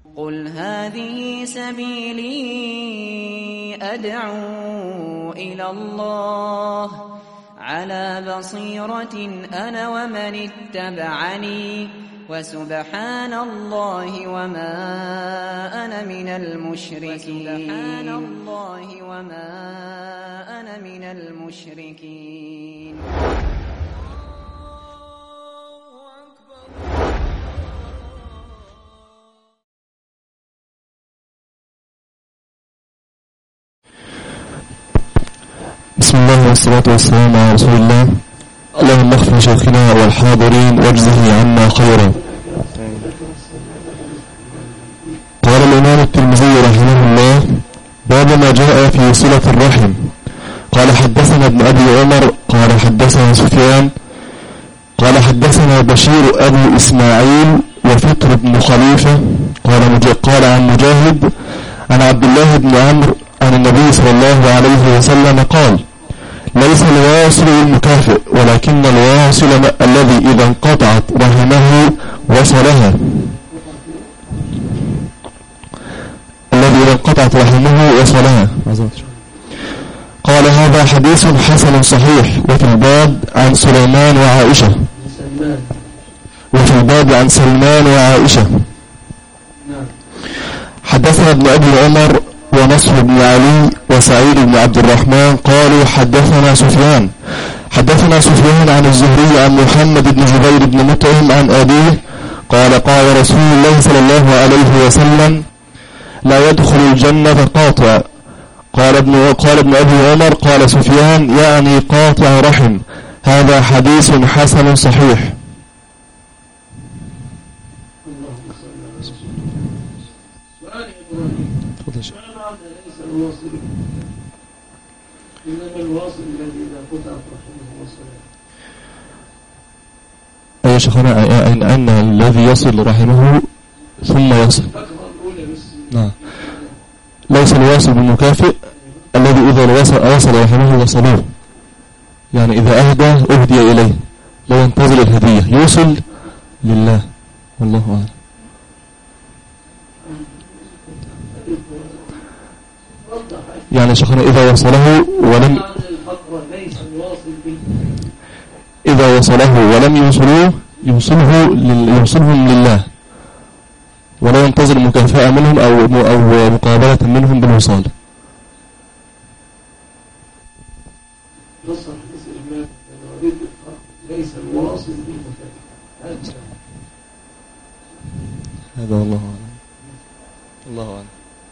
قل هذه سبيلي أدعو إلى الله على بصيرة أنا ومن اتبعني وسبحان الله وما أنا من المشركين. بسم الله والصلاة والسلام على رسول الله. اللهم اغفر شيخنا والحاضرين واجزه عنا خيرا. قال الإمام الترمذي رحمه الله: باب ما جاء في صلة الرحم. قال حدثنا ابن أبي عمر قال حدثنا سفيان قال حدثنا بشير أبو إسماعيل وفطر بن خليفة قال عن مجاهد عن عبد الله بن عمرو عن النبي صلى الله عليه وسلم قال: ليس الواصل المكافئ ولكن الواصل الذي إذا انقطعت رحمه وصلها. قال: هذا حديث حسن صحيح. وفي الباب عن سليمان وعائشة. حدثنا ابن أبي عمر ونصر بن علي وسعيد بن عبد الرحمن قالوا حدثنا سفيان عن الزهري عن محمد بن جبير بن مطعم عن أبيه قال: قال رسول الله صلى الله عليه وسلم: لا يدخل الجنة قاطع. قال ابن أبي عمر قال سفيان: يعني قاطع رحم. هذا حديث حسن صحيح. إنما الواصل الذي إذا قطعت رحمه وصلها. أي شيخنا أن الذي يصل رحمه ثم يصل. نعم. ليس الواصل بالمكافئ الذي إذا وصل رحمه وصلوه، يعني إذا أهدي إليه لا ينتظر الهدية، يوصل لله. والله أعلم. يعني شيخنا إذا وصله ولم يوصلهم لله ولا ينتظر مكافأة منهم أو مقابلة منهم بالوصال. ليس الواصل بالمكافأة. هذا والله أعلم. الله أعلم.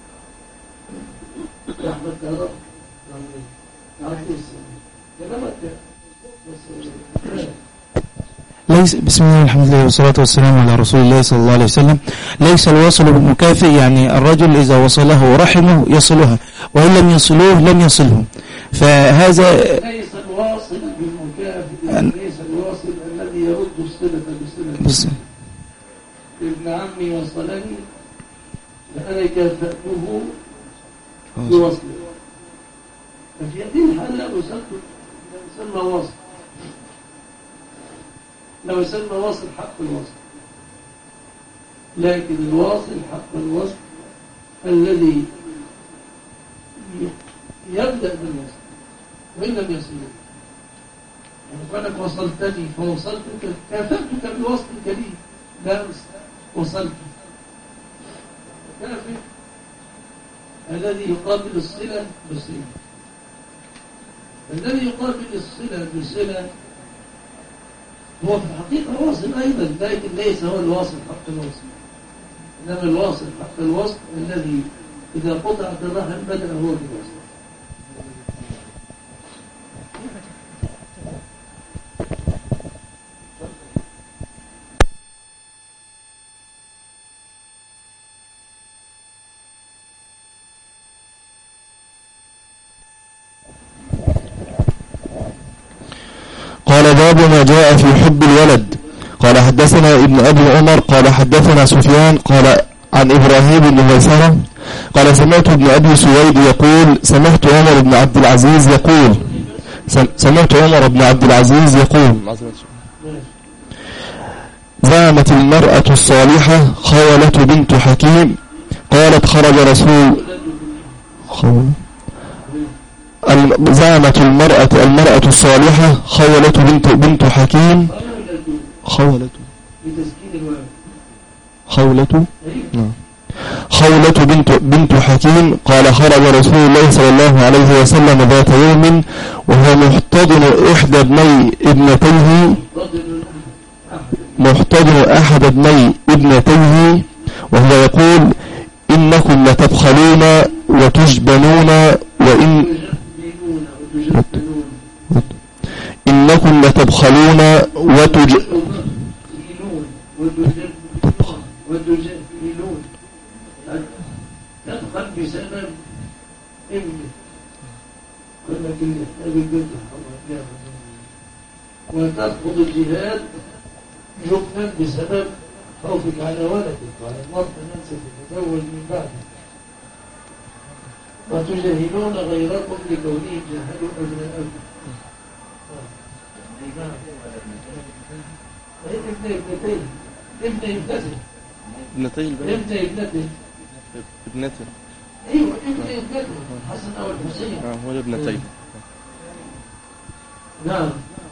بسم الله الحمد لله والصلاة والسلام على رسول الله صلى الله عليه وسلم. ليس الواصل بالمكافئ، يعني الرجل إذا وصله رحمه يصلها، وإن لم يصلوه لم يصلهم. فهذا ليس الواصل بالمكافئ، ليس الواصل الذي يرد الصلة بصلة. ابن عمي وصلني فأنا كافأته بوصله، ففي هذه الحالة لو يسمى واصل حق الوصل. لكن الواصل حق الوصل الذي يبدأ بالوصل وإن لم يصل. فأنك وصلتني فوصلتك، كافأتك بوصل كريم، لا وصلت كافئ الذي يقابل الصلة بصلة. الذي يقابل الصلة بصلة هو في الحقيقة واصل أيضا، لكن ليس هو الواصل حق الوصل. إنما الواصل حق الوصل الذي إذا قطعت الرحم بدأ هو بالوصل. قال: باب ما جاء في حب الولد. قال حدثنا ابن أبي عمر قال حدثنا سفيان قال عن إبراهيم بن ميسرة قال: سمعت ابن أبي سويد يقول: سمعت عمر بن عبد العزيز يقول: زعمت المرأة الصالحة خولة بنت حكيم قالت خرج رسول زعمت المرأة الصالحة خولة بنت حكيم خولة بنت حكيم قال خرج رسول الله صلى الله عليه وسلم ذات يوم وهو محتضن أحد ابني ابنتيه وهو يقول إنكم لتبخلون وتجبنون إنكم لتبخلون وتجهلون تدخل بسبب ابنك كما قلنا البنت وترفض الجهاد جبنا بسبب خوفك على ولدك وعلى المرض ننسى تتزوج من بعده وتجهلون غيركم لكونهم جهلوا أبناءكم ابنته ايوه ابنته حسن او الحسين هو ابنتين نعم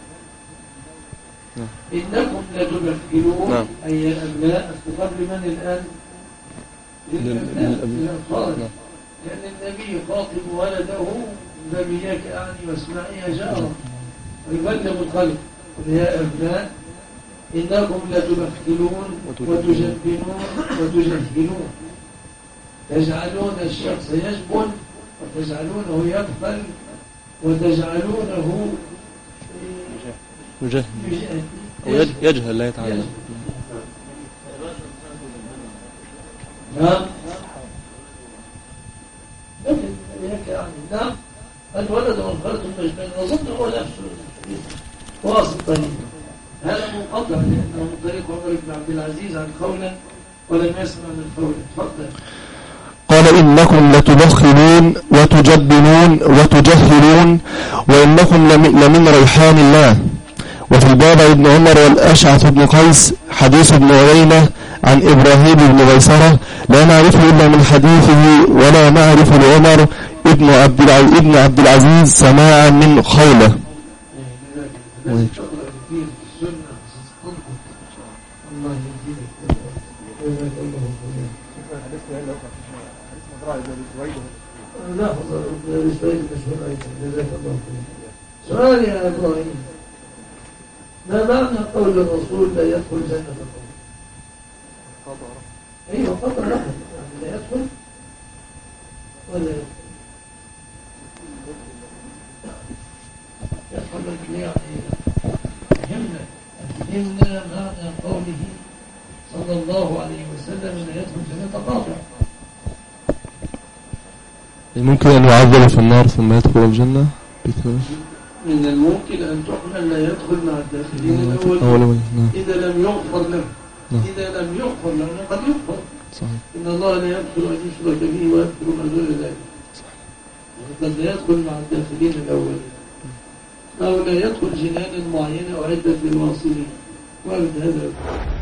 انكم لتبخلون اي الابناء قبل من الان للاطفال لان النبي خاطب ولده نبيك اعني واسمعي يا جاره ويبلغ الخلق يا ابناء إنكم لتبخلون وتجهلون تجعلون الشخص يجبن وتجعلونه يبخل وتجعلونه يجهل لا يتعلم نعم نعم الولد والخلق المجبن أظن هو نفسه واصل طريق هذا منقطع لأنه من طريق عمر بن عبد العزيز عن خولة ولم يسمع من خولة تفضل قال إنكم لتبخلون وتجبنون وتجهلون وإنكم لمن ريحان الله. وفي الباب ابن عمر والأشعث بن قيس حديث ابن عيينة عن إبراهيم بن غيسرة لا نعرفه إلا من حديثه ولا نعرف لعمر ابن عبد العزيز سماعا من خولة. لا سؤال يا إبراهيم ما معنى قول الرسول لا يدخل جنة القوم؟ أيوه قطع رحم يعني لا يدخل ولا يدخل يعني فهمنا معنى قوله صلى الله عليه وسلم لا يدخل جنة قاطع. ممكن أن يعذب في النار ثم يدخل الجنة؟ من الممكن أن تحمل لا يدخل مع الداخلين الأول إذا لم يغفر له. إذا لم يغفر له قد يغفر. صحيح. إن الله لا يغفر أن يشرك به ويغفر ما دون ذلك. قد لا يدخل مع الداخلين الأول أو لا يدخل جنانا معينة أعدت للواصلين وأبد هذا